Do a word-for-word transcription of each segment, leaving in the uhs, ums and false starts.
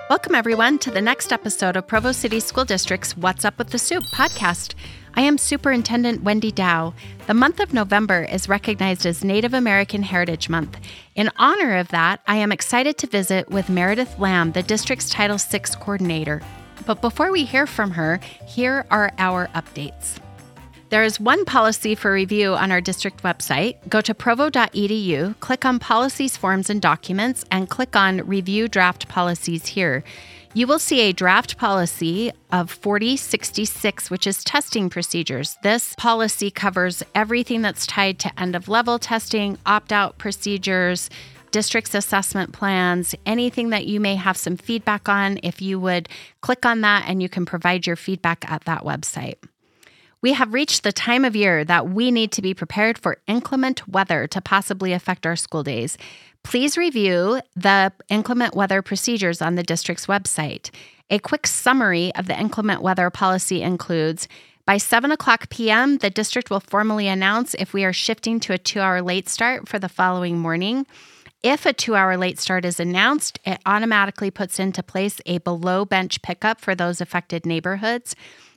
Welcome, everyone, to the next episode of Provo City School District's What's Up with the Soup podcast. I am Superintendent Wendy Dow. The month of November is recognized as Native American Heritage Month. In honor of that, I am excited to visit with Meredith Lamb, the district's Title six coordinator. But before we hear from her, here are our updates. There is one policy for review on our district website. Go to provo dot e d u, click on Policies, Forms, and Documents, and click on Review Draft Policies here. You will see a draft policy of forty sixty-six, which is testing procedures. This policy covers everything that's tied to end-of-level testing, opt-out procedures, district's assessment plans, anything that you may have some feedback on. If you would click on that, and you can provide your feedback at that website. We have reached the time of year that we need to be prepared for inclement weather to possibly affect our school days. Please review the inclement weather procedures on the district's website. A quick summary of the inclement weather policy includes: by seven o'clock p.m., the district will formally announce if we are shifting to a two-hour late start for the following morning. If a two-hour late start is announced, it automatically puts into place a below-bench pickup for those affected neighborhoods.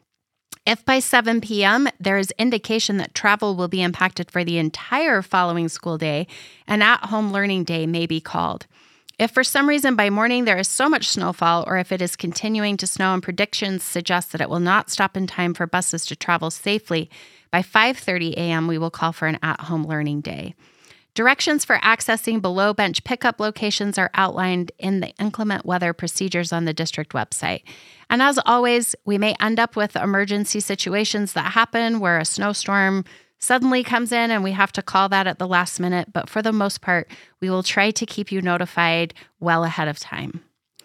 If by seven p.m. there is indication that travel will be impacted for the entire following school day, an at-home learning day may be called. If for some reason by morning there is so much snowfall, or if it is continuing to snow and predictions suggest that it will not stop in time for buses to travel safely, by five thirty a.m. we will call for an at-home learning day. Directions for accessing below-bench pickup locations are outlined in the inclement weather procedures on the district website. And as always, we may end up with emergency situations that happen where a snowstorm suddenly comes in and we have to call that at the last minute. But for the most part, we will try to keep you notified well ahead of time.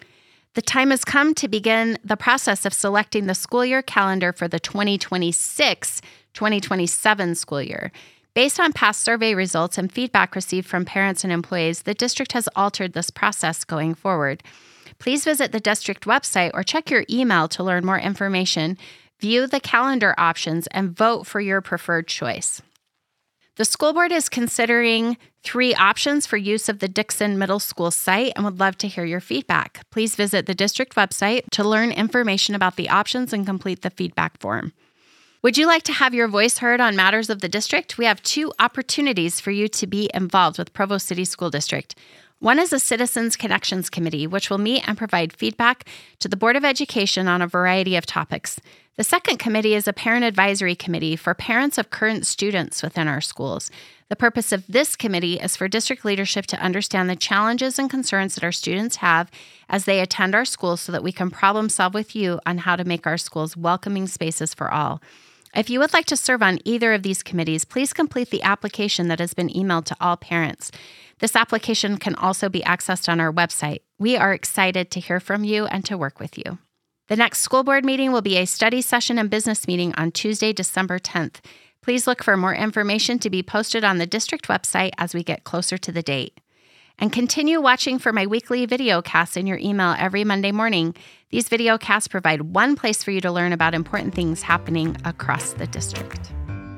The time has come to begin the process of selecting the school year calendar for the twenty twenty-six twenty twenty-seven school year. Based on past survey results and feedback received from parents and employees, the district has altered this process going forward. Please visit the district website or check your email to learn more information, view the calendar options, and vote for your preferred choice. The school board is considering three options for use of the Dixon Middle School site and would love to hear your feedback. Please visit the district website to learn information about the options and complete the feedback form. Would you like to have your voice heard on matters of the district? We have two opportunities for you to be involved with Provo City School District. One is a Citizens Connections Committee, which will meet and provide feedback to the Board of Education on a variety of topics. The second committee is a Parent Advisory Committee for parents of current students within our schools. The purpose of this committee is for district leadership to understand the challenges and concerns that our students have as they attend our schools so that we can problem solve with you on how to make our schools welcoming spaces for all. If you would like to serve on either of these committees, please complete the application that has been emailed to all parents. This application can also be accessed on our website. We are excited to hear from you and to work with you. The next school board meeting will be a study session and business meeting on Tuesday, December tenth. Please look for more information to be posted on the district website as we get closer to the date. And continue watching for my weekly video casts in your email every Monday morning. These video casts provide one place for you to learn about important things happening across the district.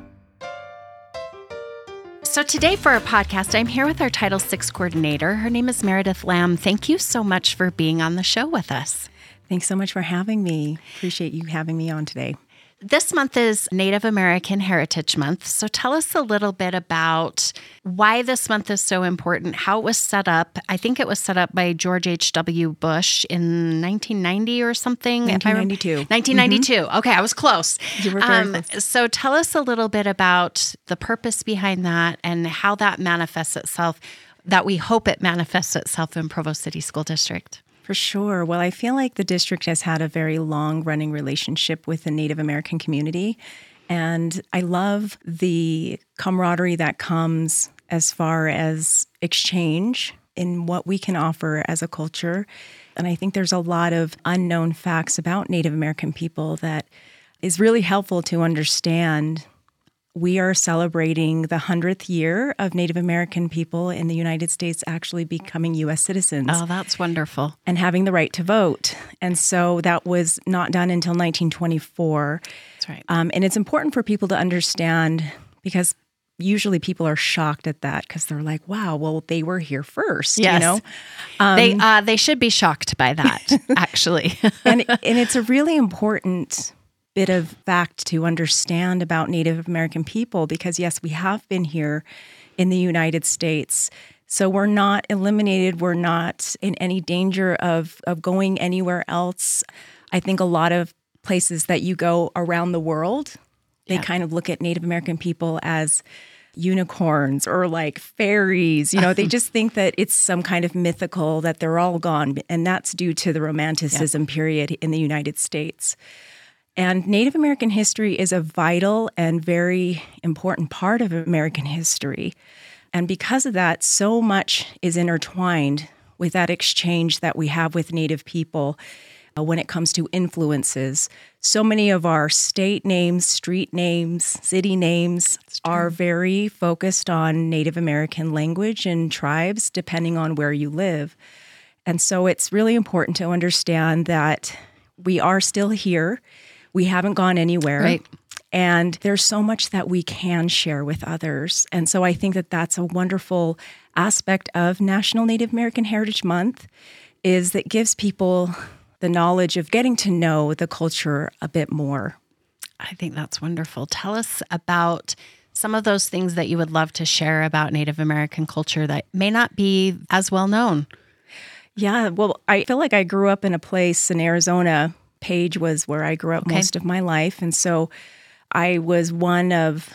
So today for our podcast, I'm here with our Title six coordinator. Her name is Meredith Lamb. Thank you so much for being on the show with us. Thanks so much for having me. Appreciate you having me on today. This month is Native American Heritage Month, so tell us a little bit about why this month is so important, how it was set up. I think it was set up by George H W. Bush in nineteen ninety or something. nineteen ninety-two. nineteen ninety-two. Mm-hmm. Okay, I was close. You were very um, close. So tell us a little bit about the purpose behind that and how that manifests itself, that we hope it manifests itself in Provo City School District. For sure. Well, I feel like the district has had a very long-running relationship with the Native American community, and I love the camaraderie that comes as far as exchange in what we can offer as a culture. And I think there's a lot of unknown facts about Native American people that is really helpful to understand. We are celebrating the hundredth year of Native American people in the United States actually becoming U S citizens. Oh, that's wonderful. And having the right to vote. And so that was not done until nineteen twenty-four. That's right. Um, and it's important for people to understand because usually people are shocked at that because they're like, wow, well, they were here first, yes. you know? Um, they uh, they should be shocked by that, actually. and, and it's a really important bit of fact to understand about Native American people because, yes, we have been here in the United States. So we're not eliminated. We're not in any danger of, of going anywhere else. I think a lot of places that you go around the world, they yeah. kind of look at Native American people as unicorns or like fairies. You know, they just think that it's some kind of mythical, that they're all gone. And that's due to the Romanticism yeah. period in the United States. And Native American history is a vital and very important part of American history. And because of that, so much is intertwined with that exchange that we have with Native people uh, when it comes to influences. So many of our state names, street names, city names are very focused on Native American language and tribes, depending on where you live. And so it's really important to understand that we are still here. We haven't gone anywhere. Right. And there's so much that we can share with others. And so I think that that's a wonderful aspect of National Native American Heritage Month, is that gives people the knowledge of getting to know the culture a bit more. I think that's wonderful. Tell us about some of those things that you would love to share about Native American culture that may not be as well known. Yeah, well, I feel like I grew up in a place in Arizona. Page was where I grew up okay. most of my life. And so I was one of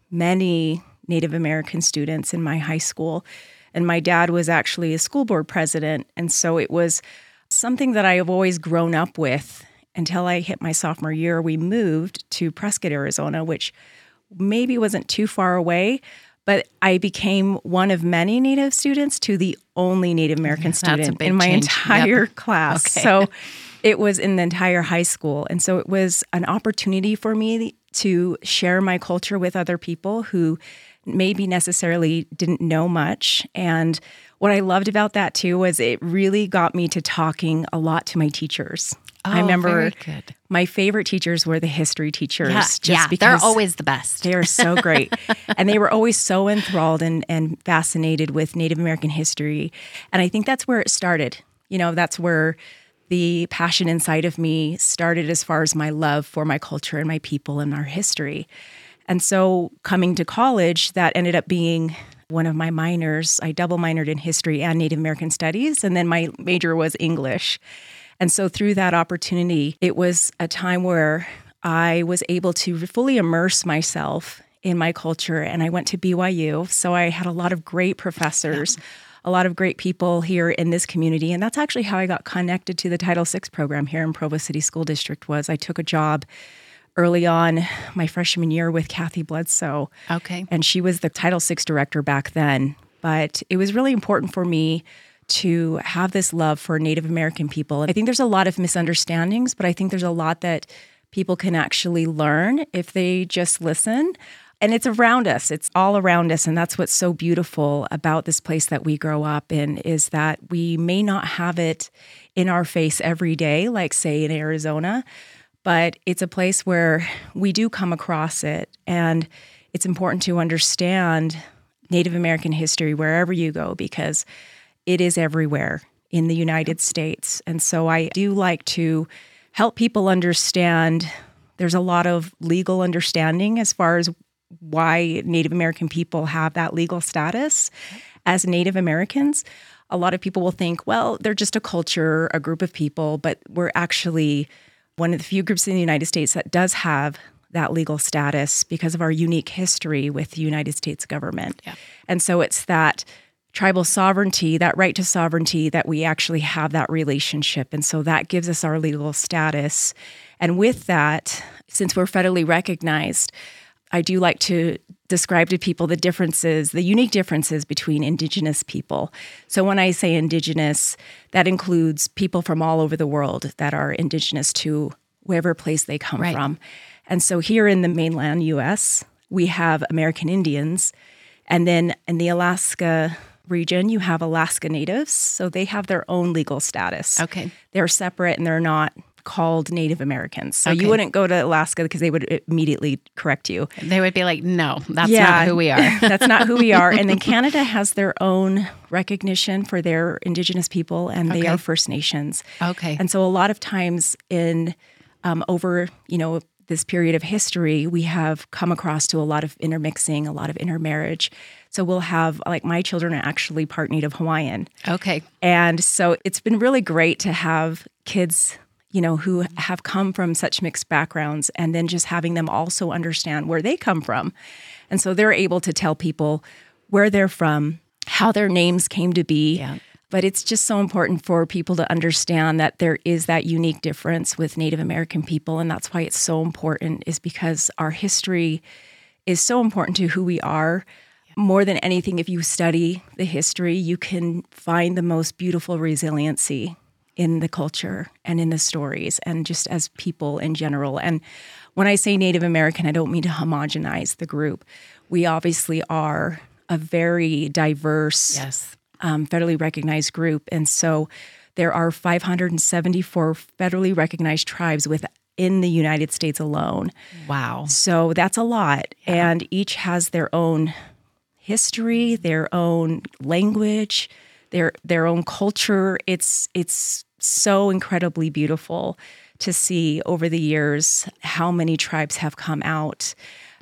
many Native American students in my high school. And my dad was actually a school board president. And so it was something that I have always grown up with until I hit my sophomore year. We moved to Prescott, Arizona, which maybe wasn't too far away. But I became one of many Native students to the only Native American student in my change. entire Yep. class. Okay. So it was in the entire high school. And so it was an opportunity for me to share my culture with other people who maybe necessarily didn't know much. And what I loved about that too was it really got me to talking a lot to my teachers. Oh, I remember very good. My favorite teachers were the history teachers. Yeah, just yeah because they're always the best. They are so great. And they were always so enthralled and, and fascinated with Native American history. And I think that's where it started. You know, that's where the passion inside of me started as far as my love for my culture and my people and our history. And so coming to college, that ended up being one of my minors. I double minored in history and Native American studies, and then my major was English. And so through that opportunity, it was a time where I was able to fully immerse myself in my culture, and I went to B Y U. So I had a lot of great professors, a lot of great people here in this community. And that's actually how I got connected to the Title six program here in Provo City School District. Was I took a job early on my freshman year with Kathy Bledsoe. Okay. And she was the Title six director back then. But it was really important for me to have this love for Native American people. I think there's a lot of misunderstandings, but I think there's a lot that people can actually learn if they just listen. And it's around us. It's all around us. And that's what's so beautiful about this place that we grow up in, is that we may not have it in our face every day, like, say, in Arizona, but it's a place where we do come across it. And it's important to understand Native American history wherever you go, because it is everywhere in the United States. And so I do like to help people understand there's a lot of legal understanding as far as why Native American people have that legal status as Native Americans. A lot of people will think, well, they're just a culture, a group of people, but we're actually one of the few groups in the United States that does have that legal status because of our unique history with the United States government. Yeah. And so it's that tribal sovereignty, that right to sovereignty, that we actually have that relationship. And so that gives us our legal status. And with that, since we're federally recognized, I do like to describe to people the differences, the unique differences between Indigenous people. So when I say Indigenous, that includes people from all over the world that are Indigenous to wherever place they come right. from. And so here in the mainland U S, we have American Indians. And then in the Alaska region, you have Alaska Natives. So they have their own legal status. Okay. They're separate and they're not called Native Americans. So Okay. you wouldn't go to Alaska because they would immediately correct you. They would be like, no, that's Yeah, not who we are. That's not who we are. And then Canada has their own recognition for their Indigenous people, and they Okay. are First Nations. Okay. And so a lot of times in um, over, you know, this period of history, we have come across to a lot of intermixing, a lot of intermarriage. So we'll have, like, my children are actually part Native Hawaiian. Okay. And so it's been really great to have kids, you know, who have come from such mixed backgrounds, and then just having them also understand where they come from. And so they're able to tell people where they're from, how their names came to be. Yeah. But it's just so important for people to understand that there is that unique difference with Native American people. And that's why it's so important, is because our history is so important to who we are. More than anything, if you study the history, you can find the most beautiful resiliency in the culture and in the stories and just as people in general. And when I say Native American, I don't mean to homogenize the group. We obviously are a very diverse, Yes. um, federally recognized group. And so there are five hundred seventy-four federally recognized tribes within the United States alone. Wow. So that's a lot. And each has their own history, their own language, their their own culture. It's it's so incredibly beautiful to see over the years how many tribes have come out.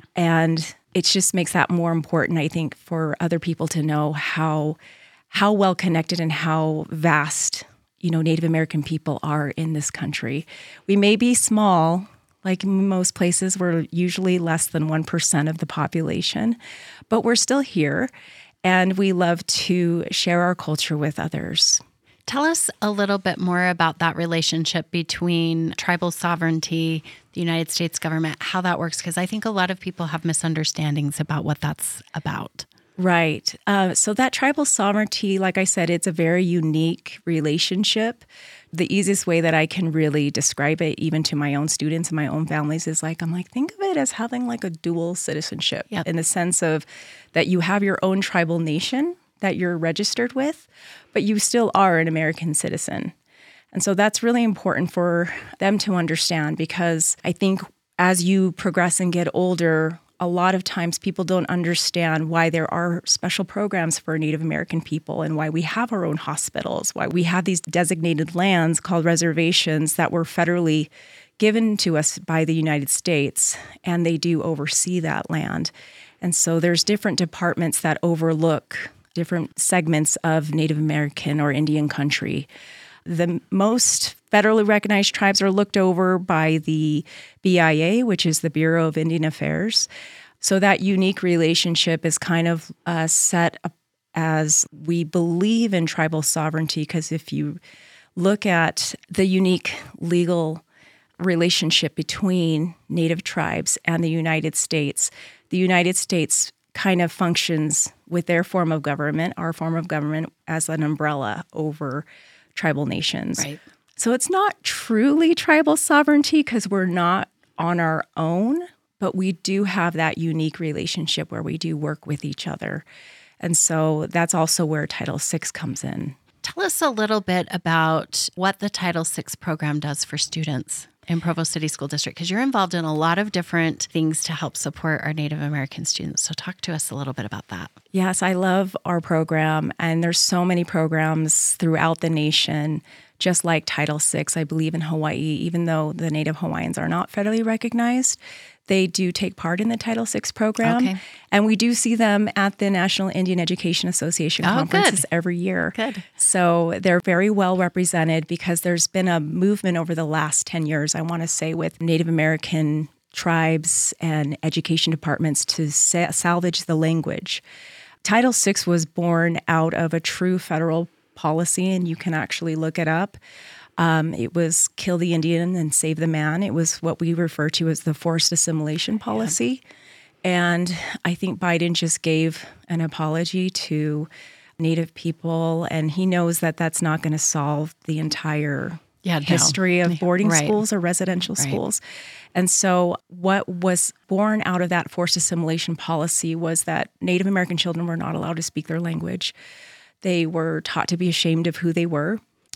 And it just makes that more important, I think, for other people to know how how well connected and how vast, you know, Native American people are in this country. We may be small. Like in most places, we're usually less than one percent of the population, but we're still here, and we love to share our culture with others. Tell us a little bit more about that relationship between tribal sovereignty, the United States government, how that works, because I think a lot of people have misunderstandings about what that's about. Right. Uh, so that tribal sovereignty, like I said, it's a very unique relationship. The easiest way that I can really describe it, even to my own students and my own families, is like, I'm like, think of it as having like a dual citizenship Yep. in the sense of that you have your own tribal nation that you're registered with, but you still are an American citizen. And so that's really important for them to understand, because I think as you progress and get older, a lot of times people don't understand why there are special programs for Native American people and why we have our own hospitals, why we have these designated lands called reservations that were federally given to us by the United States, and they do oversee that land. And so there's different departments that overlook different segments of Native American or Indian country. The most federally recognized tribes are looked over by the B I A, which is the Bureau of Indian Affairs. So that unique relationship is kind of uh, set up as we believe in tribal sovereignty, because if you look at the unique legal relationship between Native tribes and the United States, the United States kind of functions with their form of government, our form of government, as an umbrella over tribal nations. Right. So it's not truly tribal sovereignty because we're not on our own, but we do have that unique relationship where we do work with each other. And so that's also where Title six comes in. Tell us a little bit about what the Title six program does for students in Provo City School District, because you're involved in a lot of different things to help support our Native American students. So talk to us a little bit about that. Yes, I love our program, and there's so many programs throughout the nation, just like Title six, I believe, in Hawaii. Even though the Native Hawaiians are not federally recognized, they do take part in the Title six program. Okay. And we do see them at the National Indian Education Association Oh, conferences good. every year. Good. So they're very well represented because there's been a movement over the last ten years, I want to say, with Native American tribes and education departments to sa- salvage the language. Title six was born out of a true federal policy, and you can actually look it up. Um, it was kill the Indian and save the man. It was what we refer to as the forced assimilation policy. Yeah. And I think Biden just gave an apology to Native people, and he knows that that's not going to solve the entire Yeah, no. history of boarding Right. schools or residential Right. schools. And so what was born out of that forced assimilation policy was that Native American children were not allowed to speak their language. They were taught to be ashamed of who they were.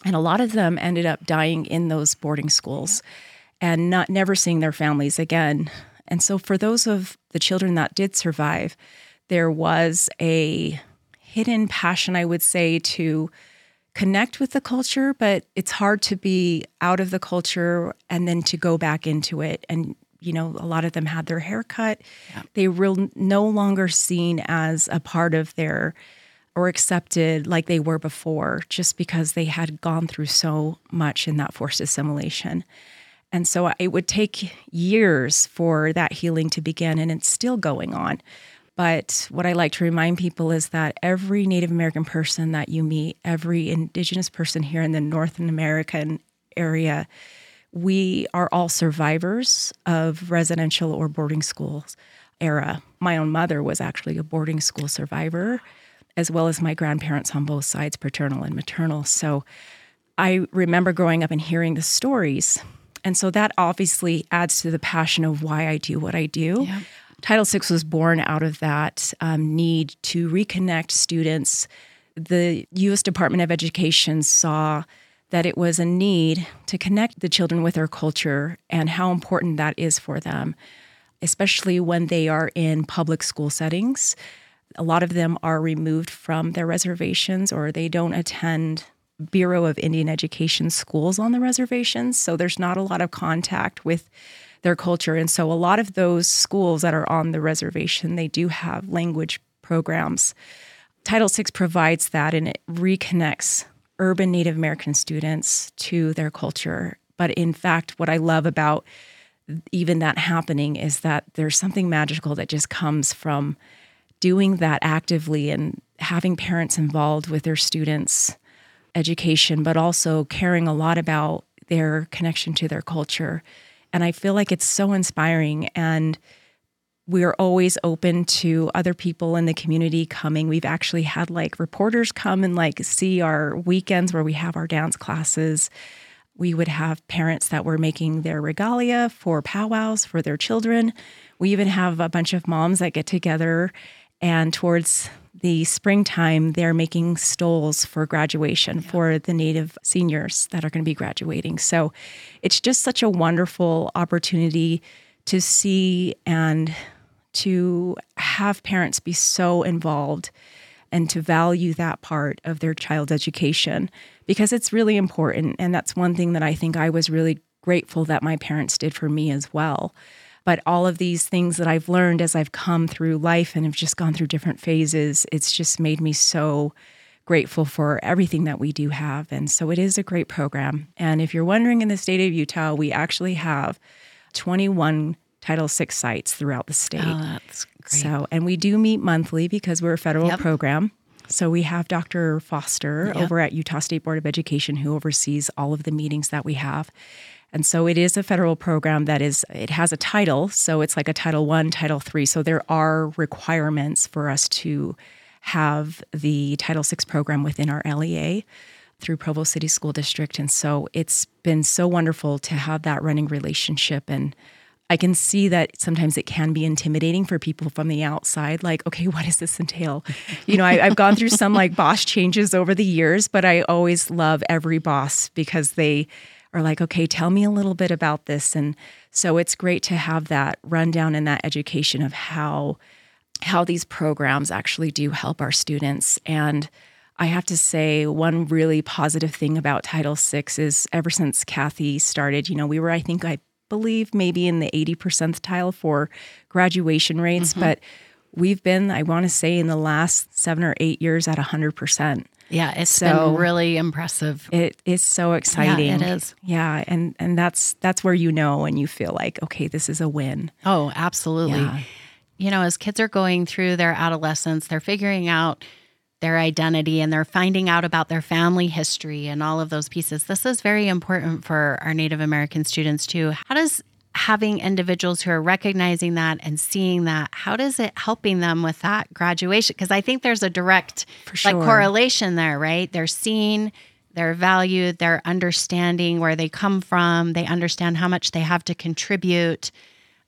And a lot of them ended up dying in those boarding schools and not never seeing their families again. And so for those of the children that did survive, there was a hidden passion, I would say, to connect with the culture, but it's hard to be out of the culture and then to go back into it. And, you know, a lot of them had their hair cut. Yeah. They were no longer seen as a part of their, or accepted like they were before, just because they had gone through so much in that forced assimilation. And so it would take years for that healing to begin, and it's still going on. But what I like to remind people is that every Native American person that you meet, every Indigenous person here in the North American area, we are all survivors of residential or boarding schools era. My own mother was actually a boarding school survivor, as well as my grandparents on both sides, paternal and maternal. So I remember growing up and hearing the stories. And so that obviously adds to the passion of why I do what I do. Yeah. Title six was born out of that um, need to reconnect students. The U S Department of Education saw that it was a need to connect the children with their culture and how important that is for them, especially when they are in public school settings. A lot of them are removed from their reservations, or they don't attend Bureau of Indian Education schools on the reservations. So there's not a lot of contact with their culture. And so a lot of those schools that are on the reservation, they do have language programs. Title six provides that, and it reconnects urban Native American students to their culture. But in fact, what I love about even that happening is that there's something magical that just comes from doing that actively and having parents involved with their students' education, but also caring a lot about their connection to their culture. And I feel like it's so inspiring, and we're always open to other people in the community coming. We've actually had like reporters come and like see our weekends where we have our dance classes. We would have parents that were making their regalia for powwows for their children. We even have a bunch of moms that get together, and towards the springtime, they're making stoles for graduation yeah. for the Native seniors that are going to be graduating. So it's just such a wonderful opportunity to see and to have parents be so involved and to value that part of their child's education, because it's really important. And that's one thing that I think I was really grateful that my parents did for me as well. But all of these things that I've learned as I've come through life and have just gone through different phases, it's just made me so grateful for everything that we do have. And so it is a great program. And if you're wondering, in the state of Utah, we actually have twenty-one Title six sites throughout the state. Oh, that's great. So, and we do meet monthly because we're a federal yep. program. So we have Doctor Foster yep. over at Utah State Board of Education, who oversees all of the meetings that we have. And so it is a federal program that is, it has a title. So it's like a Title one, Title three. So there are requirements for us to have the Title six program within our L E A through Provo City School District. And so it's been so wonderful to have that running relationship. And I can see that sometimes it can be intimidating for people from the outside. Like, okay, what does this entail? You know, I, I've gone through some like boss changes over the years, but I always love every boss because they are like, okay, tell me a little bit about this. And so it's great to have that rundown and that education of how how these programs actually do help our students. And I have to say, one really positive thing about Title six is ever since Kathy started, you know, we were, I think, I believe maybe in the eighty percentile for graduation rates, mm-hmm. but we've been, I want to say, in the last seven or eight years at one hundred percent. Yeah, it's so been really impressive. It is so exciting. Yeah, it is. Yeah, and and that's that's where you know and you feel like, okay, this is a win. Oh, absolutely. Yeah. You know, as kids are going through their adolescence, they're figuring out their identity and they're finding out about their family history and all of those pieces. This is very important for our Native American students too. How does having individuals who are recognizing that and seeing that, how does it helping them with that graduation? Because I think there's a direct For sure. like correlation there, right? They're seen, they're valued, they're understanding where they come from, they understand how much they have to contribute.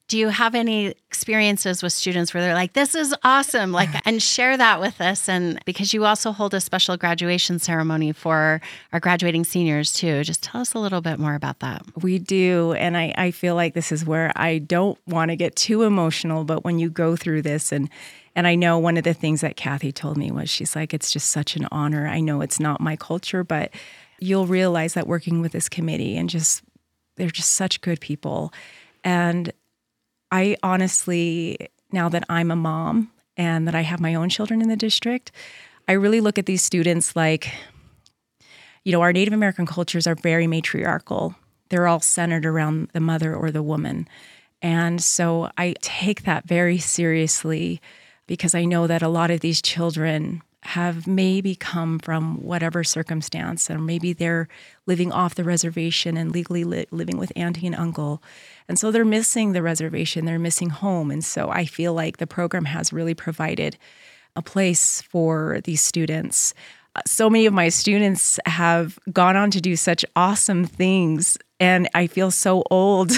Do you have any experiences with students where they're like, this is awesome, like, and share that with us? And because you also hold a special graduation ceremony for our graduating seniors too. Just tell us a little bit more about that. We do. And I, I feel like this is where I don't want to get too emotional, but when you go through this, and and I know one of the things that Kathy told me was, she's like, it's just such an honor. I know it's not my culture, but you'll realize that working with this committee and just, they're just such good people. And I honestly, now that I'm a mom and that I have my own children in the district, I really look at these students like, you know, our Native American cultures are very matriarchal. They're all centered around the mother or the woman. And so I take that very seriously, because I know that a lot of these children have maybe come from whatever circumstance, or maybe they're living off the reservation and legally li- living with auntie and uncle. And so they're missing the reservation, they're missing home. And so I feel like the program has really provided a place for these students. Uh, so many of my students have gone on to do such awesome things, and I feel so old.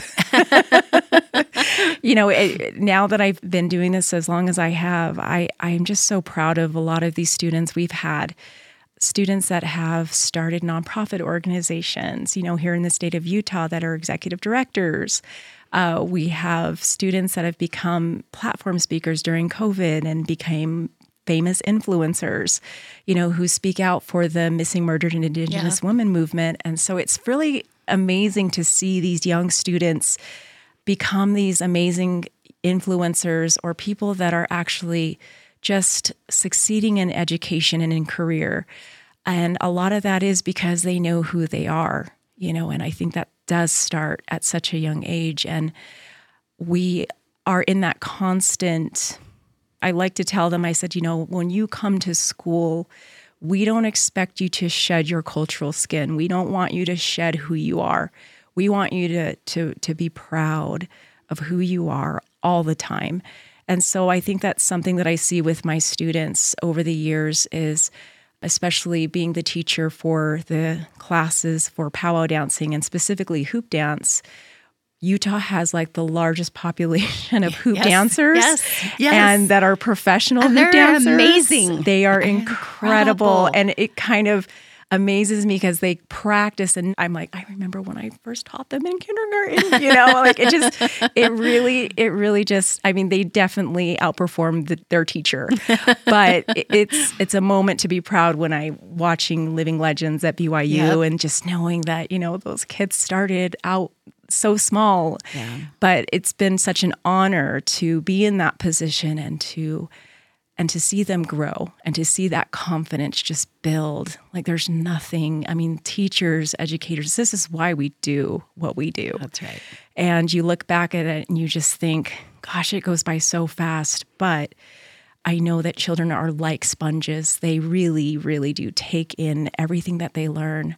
You know, it, now that I've been doing this as long as I have, I, I'm just so proud of a lot of these students. We've had students that have started nonprofit organizations, you know, here in the state of Utah that are executive directors. Uh, we have students that have become platform speakers during COVID and became famous influencers, you know, who speak out for the missing, murdered, and Indigenous Yeah. women movement. And so it's really amazing to see these young students become these amazing influencers, or people that are actually just succeeding in education and in career. And a lot of that is because they know who they are, you know, and I think that does start at such a young age. And we are in that constant, I like to tell them, I said, you know, when you come to school, we don't expect you to shed your cultural skin. We don't want you to shed who you are. We want you to to to be proud of who you are all the time. And so I think that's something that I see with my students over the years, is especially being the teacher for the classes for powwow dancing and specifically hoop dance. Utah has like the largest population of hoop Yes, dancers, yes, yes. and that are professional And hoop they're dancers. amazing. They are Incredible. incredible. And it kind of amazes me because they practice, and I'm like, I remember when I first taught them in kindergarten, you know, like it just, it really, it really just, I mean, they definitely outperformed the, their teacher, but it, it's, it's a moment to be proud when I watching Living Legends at B Y U Yep. and just knowing that, you know, those kids started out so small, Yeah. but it's been such an honor to be in that position and to and to see them grow and to see that confidence just build. Like there's nothing, I mean, teachers, educators, this is why we do what we do. That's right. And you look back at it and you just think, gosh, it goes by so fast. But I know that children are like sponges. They really, really do take in everything that they learn.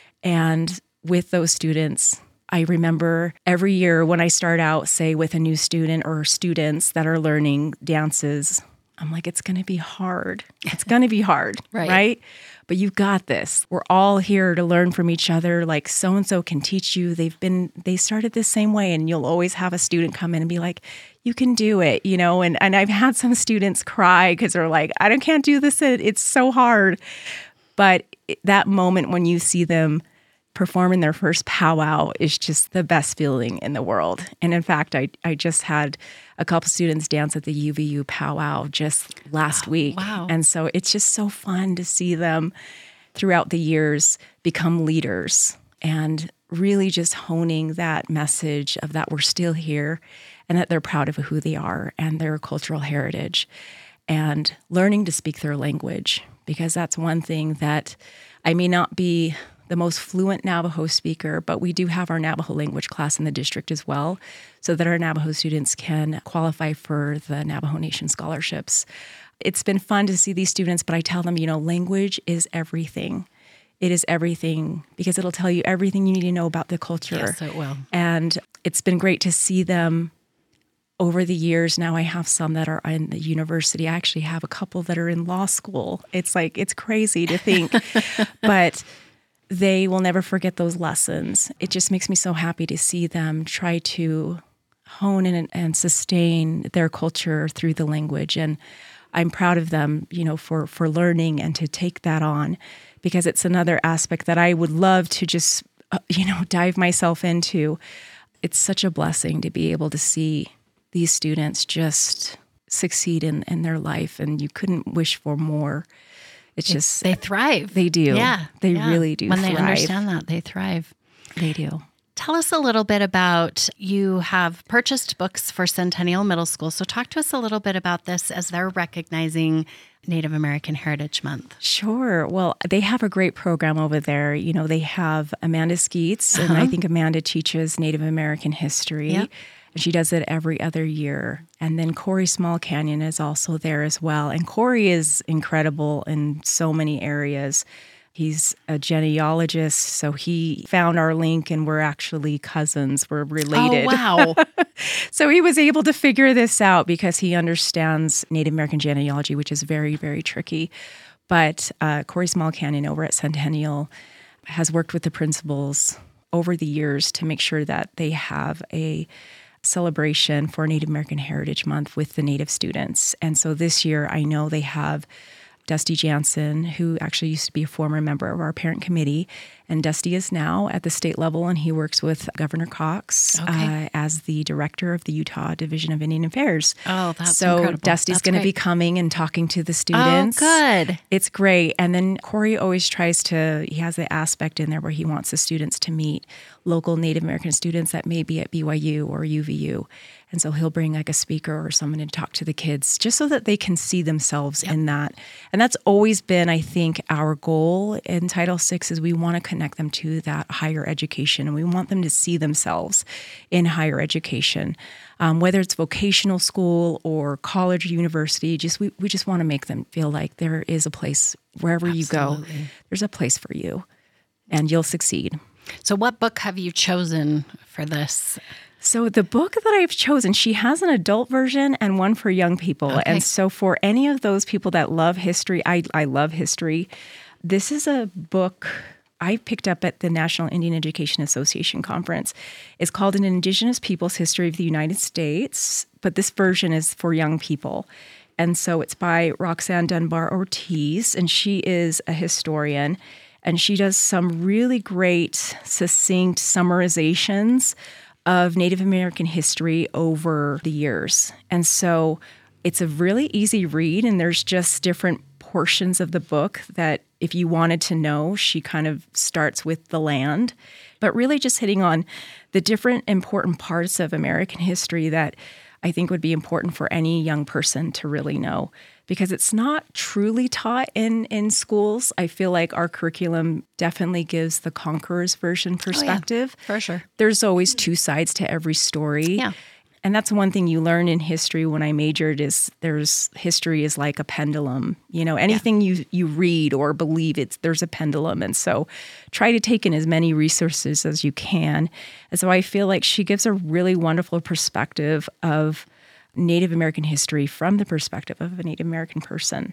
And with those students, I remember every year when I start out, say, with a new student or students that are learning dances, I'm like, it's going to be hard. It's going to be hard, Right. right? But you've got this. We're all here to learn from each other. Like so-and-so can teach you. They've been, they started the same way, and you'll always have a student come in and be like, you can do it, you know? And and I've had some students cry because they're like, I don't, can't do this. It's so hard. But that moment when you see them perform in their first powwow is just the best feeling in the world. And in fact, I, I just had a couple students dance at the U V U powwow just last week. wow. And so it's just so fun to see them throughout the years become leaders and really just honing that message of that we're still here and that they're proud of who they are and their cultural heritage, and learning to speak their language, because that's one thing that I may not be the most fluent Navajo speaker, but we do have our Navajo language class in the district as well, so that our Navajo students can qualify for the Navajo Nation scholarships. It's been fun to see these students, but I tell them, you know, language is everything. It is everything, because it'll tell you everything you need to know about the culture. Yes, it will. And it's been great to see them over the years. Now I have some that are in the university. I actually have a couple that are in law school. It's like, it's crazy to think, but they will never forget those lessons. It just makes me so happy to see them try to hone and, and sustain their culture through the language. And I'm proud of them, you know, for, for learning and to take that on, because it's another aspect that I would love to just, uh, you know, dive myself into. It's such a blessing to be able to see these students just succeed in, in their life, and you couldn't wish for more. It's just... They thrive. They do. Yeah. They yeah. really do When thrive. they understand that, they thrive. They do. Tell us a little bit about, you have purchased books for Centennial Middle School. So talk to us a little bit about this as they're recognizing Native American Heritage Month. Sure. Well, they have a great program over there. You know, they have Amanda Skeets, Uh-huh. and I think Amanda teaches Native American history. Yep. And she does it every other year. And then Corey Small Canyon is also there as well. And Corey is incredible in so many areas. He's a genealogist, so he found our link, and we're actually cousins. We're related. Oh, wow. So he was able to figure this out because he understands Native American genealogy, which is very, very tricky. But uh, Corey Small Canyon over at Centennial has worked with the principals over the years to make sure that they have a celebration for Native American Heritage Month with the Native students. And so this year, I know they have Dusty Jansen, who actually used to be a former member of our parent committee. And Dusty is now at the state level, and he works with Governor Cox Okay. uh, as the director of the Utah Division of Indian Affairs. Oh, that's so incredible. Dusty's That's going to be great. coming and talking to the students. Oh, good. It's great. And then Corey always tries to, he has the aspect in there where he wants the students to meet local Native American students that may be at B Y U or U V U. And so he'll bring like a speaker or someone to talk to the kids just so that they can see themselves Yep. in that. And that's always been, I think, our goal in Title six is we want to connect them to that higher education, and we want them to see themselves in higher education. Um, whether it's vocational school or college or university, just we, we just want to make them feel like there is a place wherever you go, Absolutely. there's a place for you, and you'll succeed. So what book have you chosen for this? So the book that I've chosen, she has an adult version and one for young people. Okay. And so for any of those people that love history, I, I love history. This is a book I picked up at the National Indian Education Association conference. It's called An Indigenous Peoples History of the United States, but this version is for young people. And so it's by Roxanne Dunbar Ortiz, and she is a historian. And she does some really great, succinct summarizations of Native American history over the years. And so it's a really easy read, and there's just different portions of the book that if you wanted to know, she kind of starts with the land, but really just hitting on the different important parts of American history that I think would be important for any young person to really know, because it's not truly taught in, in schools. I feel like our curriculum definitely gives the conqueror's version perspective. Oh, yeah, for sure. There's always two sides to every story. Yeah. And that's one thing you learn in history when I majored is there's history is like a pendulum. You know, anything yeah. you, you read or believe, it's there's a pendulum. And so try to take in as many resources as you can. And so I feel like she gives a really wonderful perspective of Native American history from the perspective of a Native American person.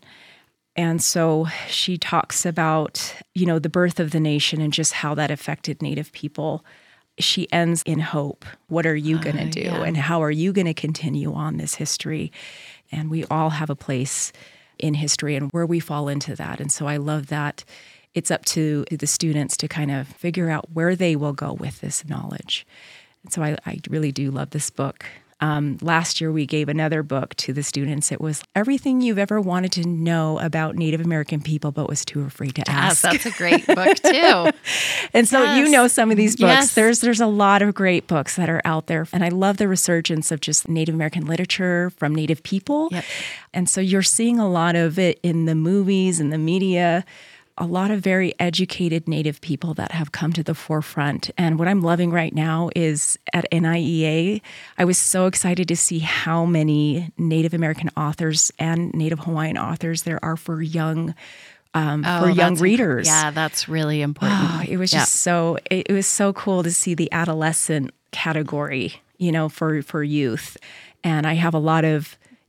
And so she talks about, you know, the birth of the nation and just how that affected Native people. She ends in hope. What are you going to uh, do? yeah. And how are you going to continue on this history? And we all have a place in history and where we fall into that. And so I love that it's up to the students to kind of figure out where they will go with this knowledge. And so I, I really do love this book. Um, last year, we gave another book to the students. It was Everything You've Ever Wanted to Know About Native American People But Was Too Afraid to Yes, Ask. that's a great book, too. And so Yes. you know some of these books. Yes. There's there's a lot of great books that are out there. And I love the resurgence of just Native American literature from Native people. Yep. And so you're seeing a lot of it in the movies and the media. A lot of very educated Native people that have come to the forefront. And what I'm loving right now is at N I E A, I was so excited to see how many Native American authors and Native Hawaiian authors there are for young um, Oh, for young that's readers. inc- yeah, that's really important. Oh, it was Yeah. just so it, it was so cool to see the adolescent category, you know, for for youth. And I have a lot of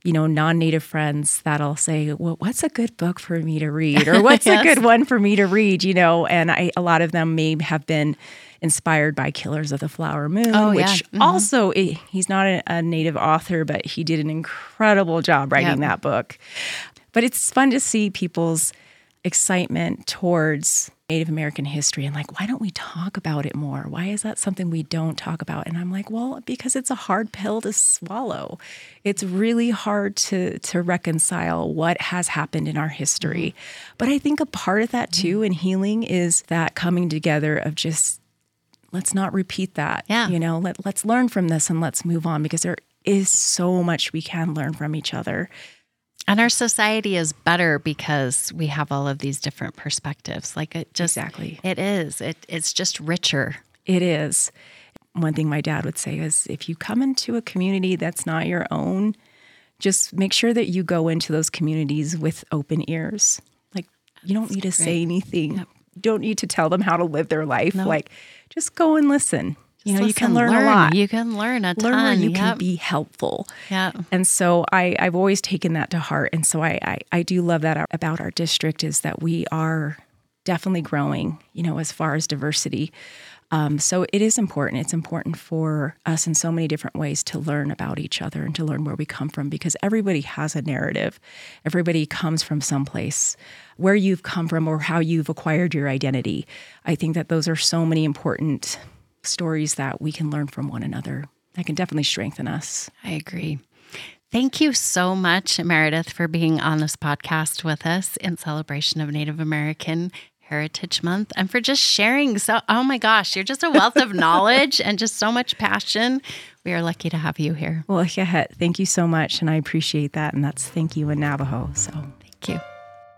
you know, non-Native friends that'll say, well, what's a good book for me to read? Or what's yes. a good one for me to read, you know? And I, a lot of them may have been inspired by Killers of the Flower Moon, oh, which yeah. mm-hmm. also, he's not a, a Native author, but he did an incredible job writing yep. that book. But it's fun to see people's excitement towards Native American history and like, why don't we talk about it more? Why is that something we don't talk about? And I'm like, well, because it's a hard pill to swallow. It's really hard to to reconcile what has happened in our history. Mm-hmm. But I think a part of that too in healing is that coming together of just, let's not repeat that. Yeah. You know, let, let's learn from this and let's move on, because there is so much we can learn from each other. And our society is better because we have all of these different perspectives. Like it just, exactly. it is. It, it's just richer. It is. One thing my dad would say is, if you come into a community that's not your own, just make sure that you go into those communities with open ears. Like, you don't that's need to great. say anything. Yep. You don't need to tell them how to live their life. No. Like, just go and listen. You know, listen, you can learn, learn a lot. You can learn a learn ton. Learn where you yep. can be helpful. Yeah. And so I, I've always taken that to heart. And so I, I, I do love that about our district, is that we are definitely growing, you know, as far as diversity. Um, so it is important. It's important for us in so many different ways to learn about each other and to learn where we come from, because everybody has a narrative. Everybody comes from someplace. Where you've come from or how you've acquired your identity, I think that those are so many important stories that we can learn from one another. That can definitely strengthen us. I agree. Thank you so much, Meredith, for being on this podcast with us in celebration of Native American Heritage Month, and for just sharing. So, oh my gosh, you're just a wealth of knowledge and just so much passion. We are lucky to have you here. Well, yeah, thank you so much. And I appreciate that. And that's thank you in Navajo. So thank you.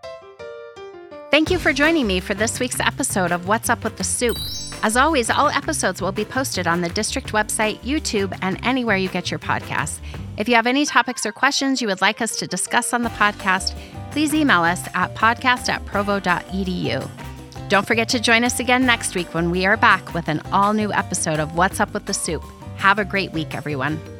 Thank you for joining me for this week's episode of What's Up with the Soup. As always, all episodes will be posted on the district website, YouTube, and anywhere you get your podcasts. If you have any topics or questions you would like us to discuss on the podcast, please email us at podcast at provo dot e d u. Don't forget to join us again next week when we are back with an all-new episode of What's Up with the Soup. Have a great week, everyone.